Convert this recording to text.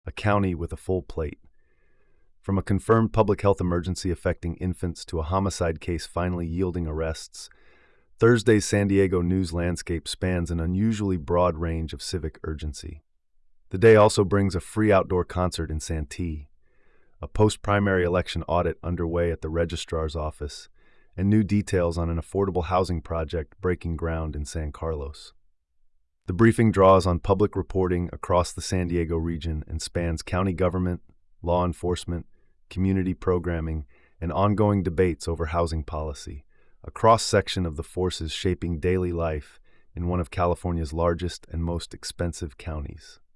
a county with a full plate. From a confirmed public health emergency affecting infants to a homicide case finally yielding arrests, Thursday's San Diego news landscape spans an unusually broad range of civic urgency. The day also brings a free outdoor concert in Santee, a post-primary election audit underway at the registrar's office, and new details on an affordable housing project breaking ground in San Carlos. The briefing draws on public reporting across the San Diego region and spans county government, law enforcement, community programming, and ongoing debates over housing policy, a cross-section of the forces shaping daily life in one of California's largest and most expensive counties.